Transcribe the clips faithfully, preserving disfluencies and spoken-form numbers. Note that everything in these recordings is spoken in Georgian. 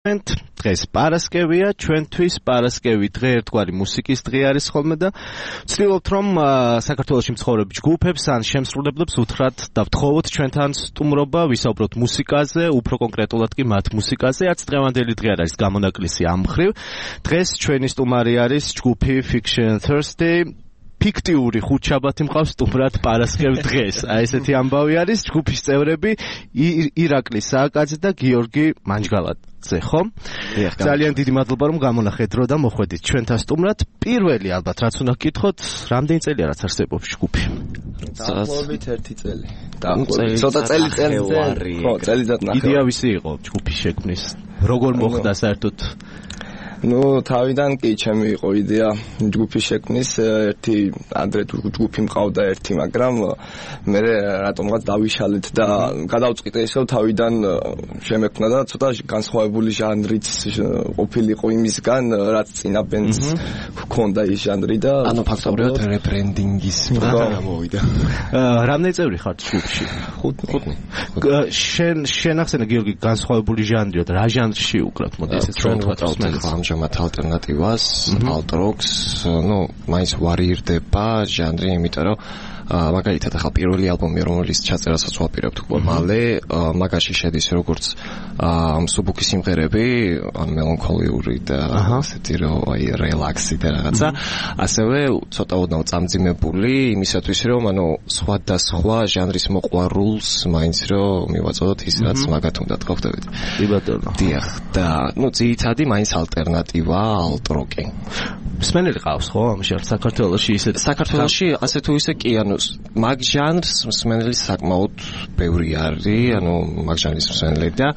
დღეს პარასკევია, ჩვენთვის პარასკევი დღე ერთგვარი მუსიკის დღე არის ხოლმე და ვცდილობთ რომ საქართველოში მცხოვრებ ჯგუფებს ან შემსრულებლებს უთხრათ და ვთხოვოთ ჩვენთან სტუმრობა, ვისაუბროთ მუსიკაზე, უფრო კონკრეტულად კი მათ მუსიკაზე, რაც დღევანდელი დღე არ არის გამონაკლისი ამ მხრივ. დღეს ჩვენი სტუმარი არის ჯგუფი Fiction Thursday. ფიქტიური ხუთშაბათი მყავს სტუმრად პარასკევ დღეს. აი ესეთი ამბავი არის ჯგუფის წევრები ირაკლი სააკაძე და გიორგი მანჯგალაძე, ხო? ძალიან დიდი მადლობა რომ გამონახეთ დრო და მოხვედით ჩვენთან სტუმრად. პირველი ალბათ რაც უნდა გკითხოთ, რამდენი წელია რაც არსებობს ჯგუფი? დაახლოებით ერთი წელი. დაახლოებით ცოტა წელი წელი. ხო, წელიწად ნახევარი. იდეა ვისი იყო ჯგუფის შექმნის? როგორ მოხდა საერთოდ? ნუ თავიდან კი ჩემი იყო იდეა ჯგუფის შექმნის, ერთი ადრე ჯგუფი მყავდა ერთი, მაგრამ მე რატომღაც დავიშალეთ და გადავწყვიტე ისევ თავიდან შემექმნა და ცოტა განსხვავებული ჟანრიც ყოფილიყო იმისგან, რაც წინა ბენდს ჰქონდა ის ჟანრი და ანუ ფაქტობრივად რებრენდინგის პროცესი გამოვიდა. რამდენი წევრი ხართ ჯგუფში? ხუთი. შენ შენ ახსენე გიორგი განსხვავებული ჟანრია და რა ჟანრში უკრავთ? მოდი ესეც ვთქვათ. ამჟამად ალტერნატივას, ალტროქს, ну, მაინც ვარირდება ჟანრი, იმიტომ რომ მაგალითად ახლა პირველი ალბომი რომელიც ჩაწერასაც ვაპირებთ უკვე მალე, მაგაში შედის როგორც მსუბუქი სიმღერები, ან მელანქოლიური და ასეთი რომ აი რელაქსი და რაღაცა, ასევე ცოტა ოდნავ წამძიმებული იმისათვის რომ ანუ სხვადასხვა ჟანრის მოყვარულს მაინც რომ მივაწოდოთ ის რაც მაგათ უნდა თხოვდებით. კი ბატონო. დიახ, და ну ძირითადი მაინც ალტერნატივა, ალტროკი. მსმენელი ყავს ხო ამ ჟანრს საქართველოში ისე? საქართველოში ასე თუ ისე კი, ანუ მაგ ჟანრს მსმენელი საკმაოდ ბევრი არის, ანუ მაგ ჟანრის მსმენელი და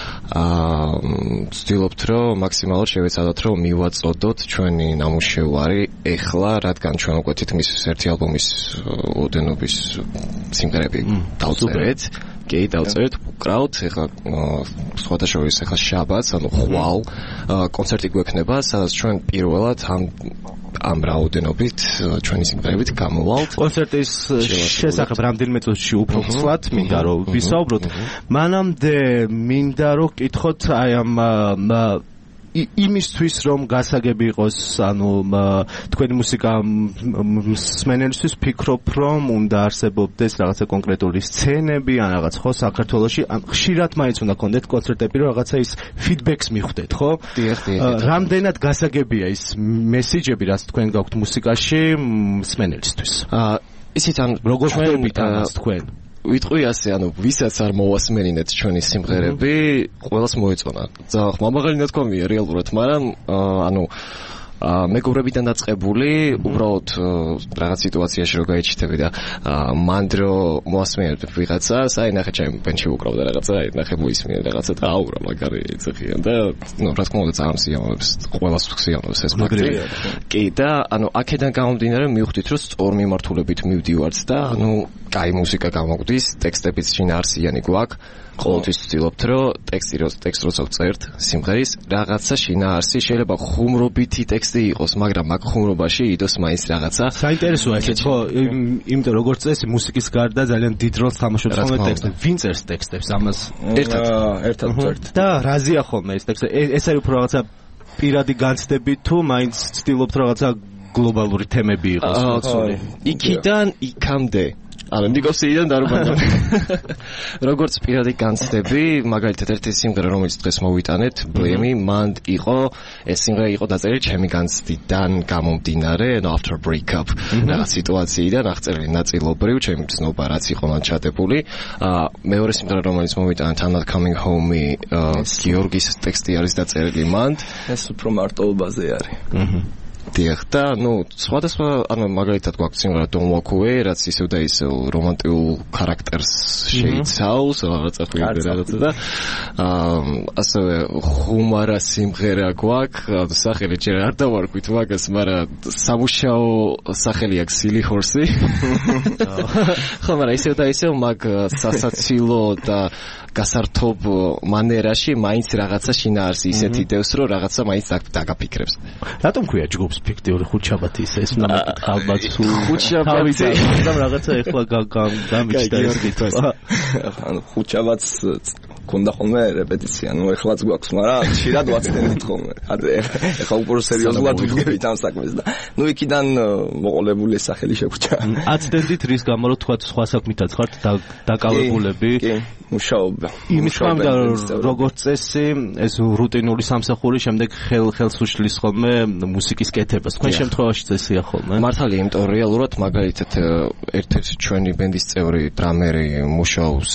აა ვცდილობთ რომ მაქსიმალურად შევეცადოთ რომ მივაწოდოთ ჩვენი ნამუშევარი ეხლა, რადგან ჩვენ უკვე თითქმის ერთი ალბომის ოდენობის სიმღერები დავწერეთ. კი, დავწერეთ, უკრავთ, ეხლა სხვადასხვა ეხლა შაბათს, ანუ ხვალ კონცერტი გვექნება, სადაც ჩვენ პირველად ამ ამ რაოდენობით ჩვენი სიმღერებით გამოვალთ. კონცერტის შესახებ რამდენიმე წუთში უფრო ვცვლათ, მინდა რომ ვისაუბროთ. მანამდე მინდა რომ გკითხოთ აი ამ იმისთვის რომ გასაგები იყოს, ანუ თქვენი მუსიკა მსმენელისთვის ფიქრობ რომ უნდა არსებობდეს რაღაცა კონკრეტული სცენები ან რაღაც ხო საქართველოში, ხშირად მაინც უნდა გქონდეთ კონცერტები რომ რაღაცა ის ფიდბექს მიხვდეთ, ხო? დიახ, დიახ. რამდენად გასაგებია ის მესიჯები რაც თქვენ გაქვთ მუსიკაში მსმენელისთვის? აა ისიც ან როგორ ხვდებით ამას თქვენ? ვიტყვი ასე, ანუ ვისაც არ მოვასმენინეთ ჩვენი სიმღერები, ყველას მოეწონა. ძაღლ მამაღალი ნათქვამია რეალურად, მაგრამ ანუ მეგობრებიდან დაწყებული, უბრალოდ რაღაც სიტუაციაში რო გაიჩიტები და მანდ რო მოასმენებ ვიღაცას, აი ნახე ჩემი ბენჩი უკრავდა რაღაცა, აი ნახე მოისმინე რაღაცა და აურა მაგარი იციხიან და ნუ რა თქმა უნდა ძალიან სიამოვნებს, ყველას სიამოვნებს ეს მაგარი. კი და ანუ აქედან გამომდინარე მივხვდით რომ სწორ მიმართულებით მივდივართ და ანუ კაი მუსიკა გამოგვდის, ტექსტებიც შინაარსიანი გვაქვს. ყოველთვის ვცდილობთ რომ ტექსტი რო ტექსტ როცა ვწერთ სიმღერის რაღაცა შინაარსი შეიძლება ხუმრობითი ტექსტი იყოს, მაგრამ მაგ ხუმრობაში იდოს მაინც რაღაცა. საინტერესოა ეს ხო, იმიტომ როგორც წესი მუსიკის გარდა ძალიან დიდ როლს თამაშობს ხოლმე ტექსტები. ვინ წერს ტექსტებს ამას? ერთად ერთად წერთ. და რაზეა ხოლმე ეს ტექსტი? ეს არის უფრო რაღაცა პირადი განცდები თუ მაინც ვცდილობთ რაღაცა გლობალური თემები იყოს? იქიდან იქამდე ანუ ნიკოსიდან დარუბანებ. როგორც პირადი განცდები, მაგალითად ერთი სიმღერა რომელიც დღეს მოვიტანეთ, ბლემი, მან იყო ეს სიმღერა იყო დაწერილი ჩემი განცდიდან გამომდინარე, no after breakup. რაღაც სიტუაციიდან აღწერილი ნაწილობრივ, ჩემი ცნობა რაც იყო მან ჩადებული. მეორე სიმღერა რომელიც მოვიტანეთ, I'm not coming home, გიორგის ტექსტი არის დაწერილი მან. ეს უფრო მარტოობაზე არის. დიახ და ნუ სხვადასხვა ანუ მაგალითად გვაქვს სიმღერა Don't Walk Away, რაც ისევ და ისევ რომანტიკულ ხარაქტერს შეიცავს, რაღაცა ხვიები რაღაცა და ასევე ხუმარა სიმღერა გვაქვს, სახელი ჯერ არ დავარქვით მაგას, მაგრამ სამუშაო სახელი აქვს Silly Horse. ხო, მაგრამ ისევ და ისევ მაგ სასაცილო და გასართობ მანერაში მაინც რაღაცა შინაარსი ისეთი დევს, რომ რაღაცა მაინც დაგაფიქრებს. რატომ ქვია ჯგუფს ფიქტიური ხუთშაბათი ისე ეს უნდა მეკითხა ალბათ თუ ხუთშაბათი და რაღაცა ეხლა გამიჩნდა ეს კითხვა. ანუ ხუთშაბათს გქონდა ხოლმე რეპეტიცია. ნუ ეხლაც გვაქვს, მაგრამ ხშირად ვაცდენით ხოლმე. ეხლა უფრო სერიოზულად ვდგებით ამ საქმეს და ნუ იქიდან მოყოლებული სახელი შეგვჭა. აცდენდით რის გამო რომ თქვა სხვა საქმითაც ხართ დაკავებულები? კი, მუშაობა. იმის გამო როგორც წესი ეს რუტინული სამსახური შემდეგ ხელ ხელს უშლის ხოლმე მუსიკის კეთებას. თქვენ შემთხვევაში წესია ხოლმე? მართალია, იმიტომ რეალურად მაგალითად ერთ-ერთი ჩვენი ბენდის წევრი დრამერი მუშაობს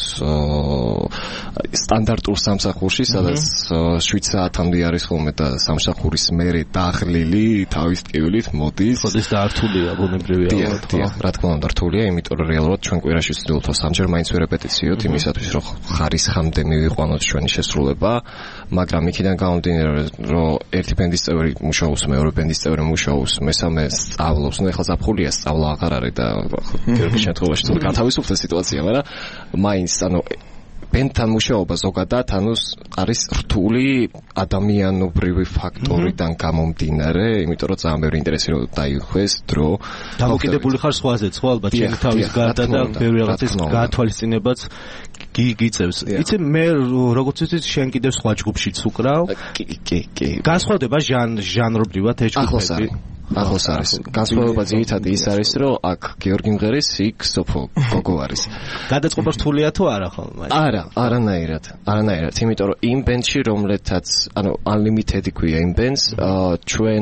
სტანდარტულ სამსახურში, სადაც შვიდ საათამდე არის ხოლმე და სამსახურის მერე დაღლილი თავის ტკივილით მოდის. ხოდის და რთულია, ბუნებრივია. დიახ, რა თქმა უნდა რთულია, იმიტომ რომ რეალურად ჩვენ კვირაში ვცდილობთ სამჯერ მაინც ვერეპეტიციოთ იმისათვის, რომ ხარისხამდე მივიყვანოთ ჩვენი შესრულება, მაგრამ იქიდან გამომდინარე, რომ ერთი ბენდის წევრი მუშაობს, მეორე ბენდის წევრი მუშაობს, მესამე სწავლობს, ნუ ეხლა ზაფხულია, სწავლა აღარ არის და გერბის შემთხვევაში თუ გათავისუფლდა სიტუაცია, მაგრამ მაინც ანუ ბენდთან მუშაობა ზოგადად ანუ არის რთული ადამიანობრივი ფაქტორიდან გამომდინარე, იმიტომ რომ ძალიან ბევრი ინტერესი რომ დაიხვეს დრო. დამოკიდებული ხარ სხვაზეც, ხო ალბათ შენი თავის გარდა და ბევრი რაღაცის გათვალისწინებაც გიწევს. იცი მე როგორც ვიცით შენ კიდევ სხვა ჯგუფშიც უკრავ? კი, კი, კი. განსხვავდება ჟანრობრივად ეს ჯგუფები? ახლოს არის. განსხვავება ძირითადად ის არის, რომ აქ გიორგი მღერის, იქ სოფო გოგო არის. გადაწყობა რთულია თუ არა ხოლმე? არა, არანაირად, არანაირად, იმიტომ რომ იმ ბენდში, რომლეთაც, ანუ Unlimited ქვია იმ ბენდს, ჩვენ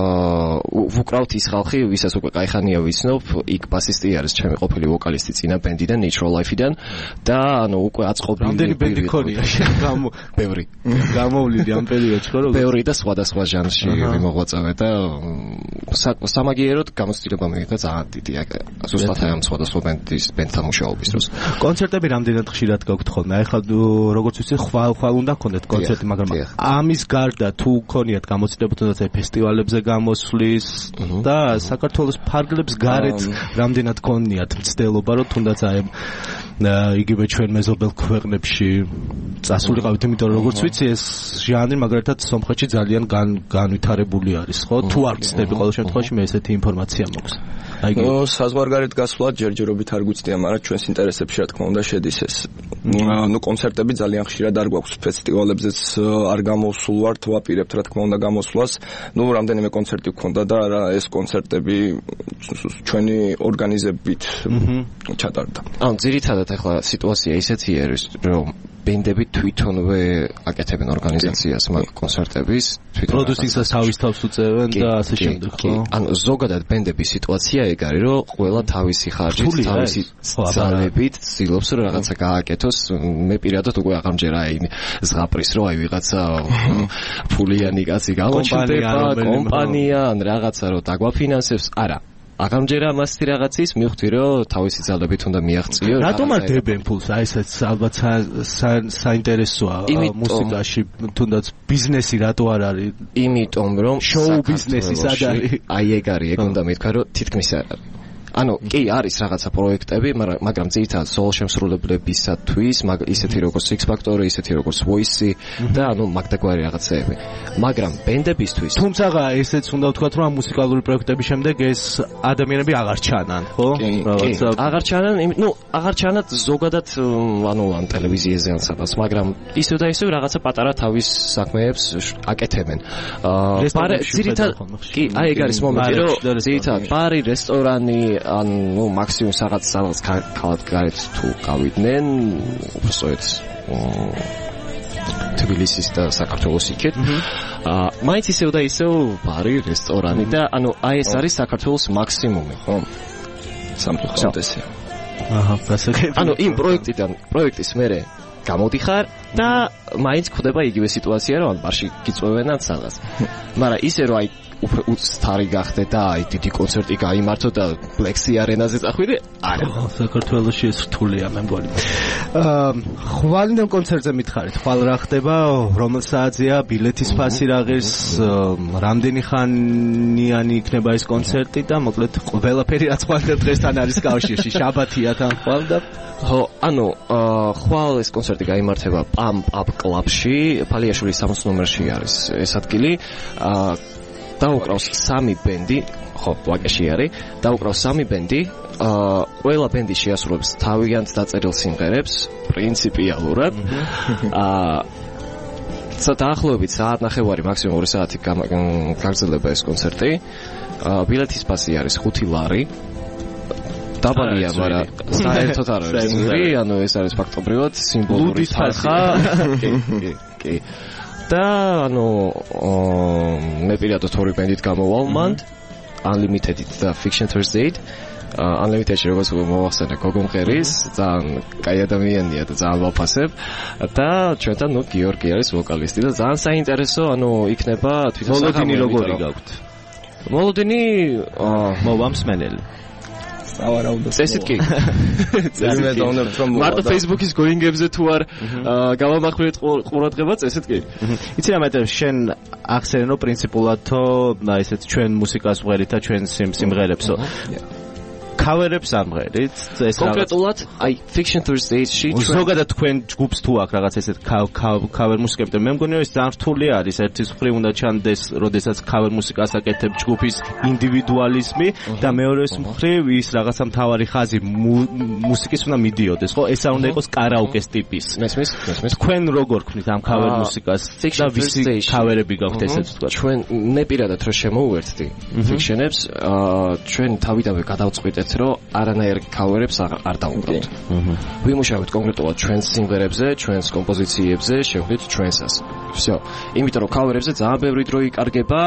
ვუკრავთ ის ხალხი, ვისაც უკვე კაიხანია ვიცნობ, იქ ბასისტი არის ჩემი ყოფილი ვოკალისტი წინა ბენდიდან, Natural Life-იდან და ანუ უკვე აწყობილი. რამდენი ბენდი ქონია შენ გამო? ბევრი. გამოვლილი ამ პერიოდში ხო? ბევრი და სხვადასხვა ჟანრში ვიმოღვაწავე და სამაგიეროდ გამოცდილება მიიღო ძალიან დიდი ზუსტად ამ სხვადასხვა ბენდის ბენდთან მუშაობის დროს. კონცერტები რამდენად ხშირად გაქვთ ხოლმე? აი ხა როგორც ვიცი, ხვალ ხვალ უნდა გქონდეთ კონცერტი, მაგრამ ამის გარდა თუ გქონიათ გამოცდილება თუნდაც აი ფესტივალებზე გამოსვლის და საქართველოს ფარგლებს გარეთ რამდენად გქონიათ მცდელობა, რომ თუნდაც აი იგივე ჩვენ მეზობელ ქვეყნებში წასულიყავით, იმიტომ რომ როგორც ვიცი, ეს ჟანრი მაგალითად სომხეთში ძალიან განვითარებული არის, ხო? თუ არ ვცდები ყოველ შემთხვევაში მე ესეთი ინფორმაცია მაქვს. ნუ საზღვარგარეთ გასვლა ჯერჯერობით არ გვიცდია, მაგრამ ჩვენს ინტერესებში რა თქმა უნდა შედის ეს. ნუ კონცერტები ძალიან ხშირად არ გვაქვს, ფესტივალებზეც არ გამოსულ ვართ, ვაპირებთ რა თქმა უნდა გამოსვლას. ნუ რამდენიმე კონცერტი გქონდა და რა ეს კონცერტები ჩვენი ორგანიზებით ჩატარდა. ანუ ძირითადად ახლა სიტუაცია ისეთი არის, რომ ბენდები თვითონვე აკეთებენ ორგანიზაციას მაგ კონცერტების, თვითონ პროდიუსერს თავის თავს უწევენ და ასე შემდეგ, ხო? ანუ ზოგადად ბენდების სიტუაცია ეგ არის, რომ ყველა თავისი ხარჯით, თავისი ძალებით ცდილობს რომ რაღაცა გააკეთოს. მე პირადად უკვე აღამჯერა აი ზღაპრის რომ აი ვიღაცა ფულიანი კაცი გამოჩნდება, კომპანია ან რაღაცა რომ დაგვაფინანსებს, არა. აღამჯერა მასი რაღაცის მივხვდი რომ თავისი ძალებით უნდა მიაღწიო. რატომ არ დებენ ფულს? აი ესეც ალბათ საინტერესოა მუსიკაში, თუნდაც ბიზნესი რატო არ არის? იმიტომ რომ შოუ ბიზნესი სად არის? აი ეგ არის, ეგ უნდა მითქვა რომ თითქმის არ არის. ანუ კი არის რაღაცა პროექტები, მაგრამ ძირითადად სოლო შემსრულებლებისათვის, ისეთი როგორც X Factor, ისეთი როგორც Voice და ანუ მაგდაგვარი რაღაცეები. მაგრამ ბენდებისთვის, თუმცა ესეც უნდა ვთქვათ, რომ ამ მუსიკალური პროექტების შემდეგ ეს ადამიანები აღარ ჩანან, ხო? რაღაცა აღარ ჩანან, ნუ აღარ ჩანათ ზოგადად, ანუ ამ ტელევიზიაზე ან სადაც, მაგრამ ისევ და ისევ რაღაცა პატარა თავის საქმეებს აკეთებენ. აა ძირითადად კი, აი ეგ არის მომენტი, რომ ძირითადად ბარი, რესტორანი ან ნუ მაქსიმუმ რაღაც რაღაც ქალაქ გარეთ თუ გავიდნენ, უბრალოდ თბილისის და საქართველოს იქეთ. აა მაინც ისევ და ისევ ბარი, რესტორანი და ანუ აი ეს არის საქართველოს მაქსიმუმი, ხო? სამწუხაროდ. აჰა, გასაგებია. ანუ იმ პროექტიდან, პროექტის მერე გამოდიხარ და მაინც ხდება იგივე სიტუაცია, რომ ბარში გიწვევენ ან სადაც. მაგრამ ისე რომ აი უფრო უცთარი გახდე და აი დიდი კონცერტი გაიმართო და Plexi არენაზე წახვიდე? არა, საქართველოში ეს რთულია მე მგონი. აა ხვალინდელ კონცერტზე მითხარით, ხვალ რა ხდება, რომელ საათზეა, ბილეთის ფასი რა ღირს, რამდენი ხანიანი იქნება ეს კონცერტი და მოკლედ ყველაფერი რაც ხვალინდელ დღესთან არის კავშირში, შაბათია თან ხვალ და ხო, ანუ ხვალ ეს კონცერტი გაიმართება Pump Up Club-ში, ფალიაშვილის სამოცდ ნომერში არის ეს ადგილი. აა დაუკრავს სამი ბენდი, ხო, ვაკეში არის, დაუკრავს სამი ბენდი, აა ყველა ბენდი შეასრულებს თავიანთ დაწერილ სიმღერებს, პრინციპიალურად. აა დაახლოებით საათ ნახევარი, მაქსიმუმ ორი საათი გაგრძელდება ეს კონცერტი. აა ბილეთის ფასი არის ხუთი ლარი. დაბალია, მაგრამ საერთოდ არ არის ძვირი, ანუ ეს არის ფაქტობრივად სიმბოლური თანხა. კი, კი, კი. და ანუ მე პირადად ორი ბენდით გამოვალ მანდ, Unlimited და Fiction Thursday-ით. Unlimited-ში როგორც მოვახსენე გოგომყერის, ძალიან კაი ადამიანია და ძალიან ვაფასებ და ჩვენთან ნუ გიორგი არის ვოკალისტი და ძალიან საინტერესო, ანუ იქნება თვითონ მოლოდინი როგორი გაქვთ? მოლოდინი მოვამსმენელი. ავარაუდო. წესით კი. წესით კი. მარტო Facebook-ის going-ებზე თუ არ გავამახვილეთ ყურადღება, წესით კი. იცი რა მეტყვი, შენ ახსენო პრინციპულადო, ესეც ჩვენ მუსიკას ვღერით და ჩვენ სიმღერებსო. cover-ებს ამღერით, ეს კონკრეტულად, აი Fiction Thursday-ში ზოგადად თქვენ ჯგუფს თუ აქვს რაღაც ესეთ cover მუსიკები, მე მგონი ეს ძალიან რთული არის, ერთის მხრივ უნდა ჩანდეს, როდესაც cover მუსიკას აკეთებ ჯგუფის ინდივიდუალიზმი და მეორეს მხრივ ის რაღაცა მთავარი ხაზი მუსიკის უნდა მიდიოდეს, ხო? ეს არ უნდა იყოს კარაოკეს ტიპის. მესმის, მესმის. თქვენ როგორ ქმნით ამ cover მუსიკას და ვისი cover-ები გაქვთ ესეც თქვა? ჩვენ მე პირადად რო შემოვერთდი Fiction-ებს, ჩვენ თავიდანვე გადავწყვიტეთ რომ არანაირ cover-ებს არ დავუკრავთ. ვიმუშავებთ კონკრეტულად ჩვენს სიმღერებზე, ჩვენს კომპოზიციებზე, შევხვდით ჩვენსას. всё. იმიტომ რომ cover-ებზე ძალიან ბევრი დრო იკარგება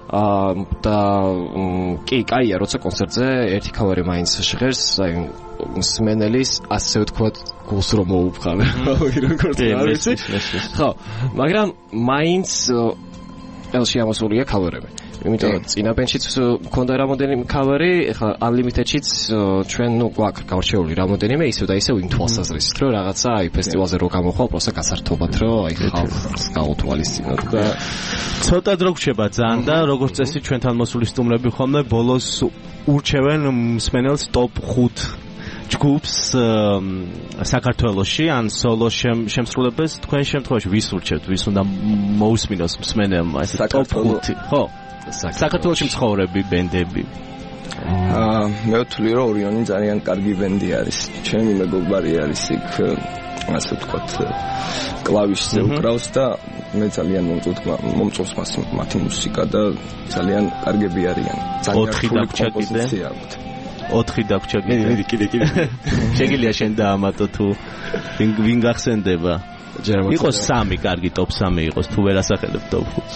და კი, კაია, როცა კონცერტზე ერთი cover-ი მაინც ჟღერს, აი მსმენელის ასე ვთქვათ, გულს რომ მოუფხარ. როგორც არის. ხო, მაგრამ მაინც ელში ამოსულია cover-ები. იმიტომ რომ წინა ბენდშიც მქონდა რამოდენიმე cover-ი, ეხლა Unlimited-შიც ჩვენ ნუ გვაქვს გავრჩეული რამოდენიმე, ისევ და ისევ იმ თვალსაზრისით, რომ რაღაცა აი ფესტივალზე რო გამოხვალ, პროსტა გასართობად, რომ აი ხალხს გაუთვალისწინოთ და ცოტა დრო გრჩება ძალიან და როგორც წესი ჩვენთან მოსული სტუმრები ხოლმე ბოლოს ურჩევენ მსმენელს ტოპ ხუთ ჯგუფს საქართველოში ან სოლო შემსრულებელს, თქვენ შემთხვევაში ვის ურჩევთ, ვის უნდა მოусმინოს მსმენელმა ეს ტოპ ხუთი, ხო? საქართველოში მცხოვრები ბენდები. აა მე ვთვლი რომ ორიონი ძალიან კარგი ბენდი არის. ჩემი მეგობარი არის იქ, ასე ვთქვათ, კლავიშზე უკრავს და მე ძალიან მომწონს მათი მუსიკა და ძალიან კარგები არიან. ძალიან რთული კომპოზიცია აქვთ. ოთხი დაგვრჩა კიდე. კიდე კიდე. შეგიძლია შენ დაამატო თუ ვინ გახსენდება? იყოს სამი კარგი ტოპ სამი იყოს თუ ვერ ასახელებ ტოპ ხუთს.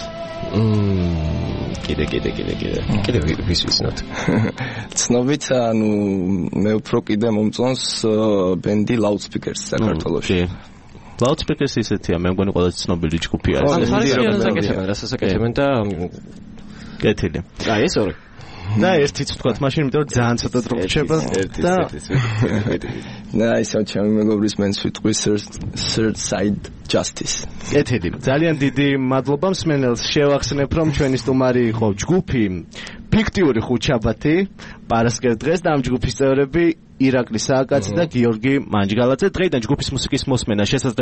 მმ კიდე კიდე კიდე კიდე კიდე ვის ვიცნოთ. ცნობით, ანუ მე უფრო კიდე მომწონს ბენდი Loudspeakers საქართველოში. Loudspeakers ისეთია, მე მგონი ყველაზე ცნობილი ჯგუფი არის. ეს რასაც აკეთებენ და კეთილი. აი ეს ორი. და ერთიც ვთქვათ მაშინ, იმიტომ რომ ძალიან ცოტა დრო გრჩება და და ისე ჩემი მეგობრის მენს ვიტყვი Third Side Justice. კეთილი. ძალიან დიდი მადლობა მსმენელს. შევახსენებ, რომ ჩვენი სტუმარი იყო ჯგუფი ფიქტიური ხუთშაბათი პარასკევ დღეს და ამ ჯგუფის წევრები ირაკლი სააკაცი და გიორგი მანჯგალაძე. დღეიდან ჯგუფის მუსიკის მოსმენა შესაძლოა